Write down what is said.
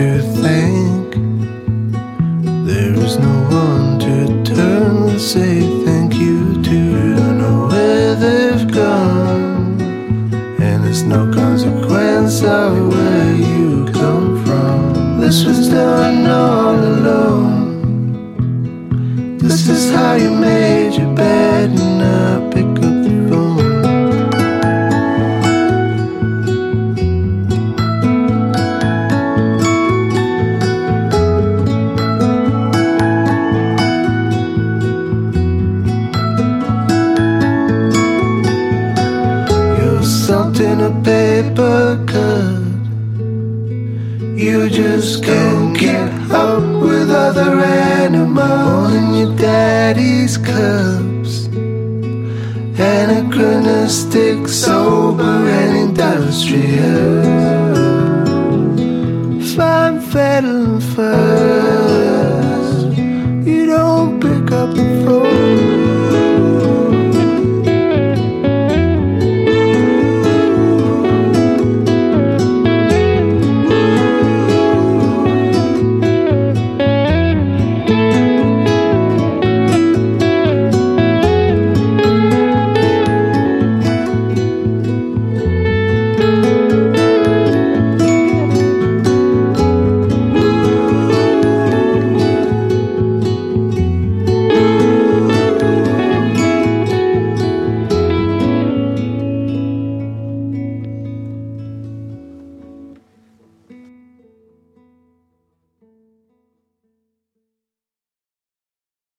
to think. There is no one to turn and say thank you to. You don't know where they've gone, and there's no consequence of where you come from. This was done all alone. This is how you made your bed, and I pick up the phone. You're salt in a paper cut. You just can't get up with other animals in your daddy's cups. Anachronistic, sober and industrial.